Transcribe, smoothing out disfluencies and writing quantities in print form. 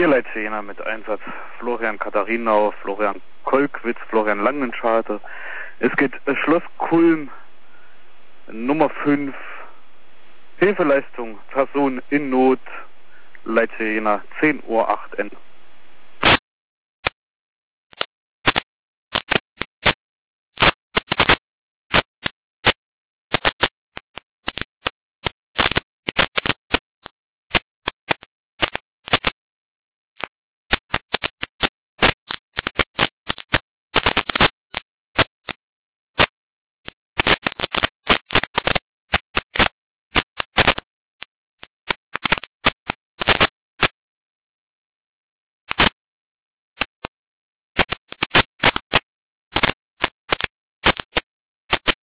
Leitjäger mit Einsatz Florian Katharinau, Florian Kolkwitz, Florian Langenschade. Es geht Schloss Kulm, Nummer 5, Hilfeleistung, Person in Not, Leitjäger 10:08 Uhr.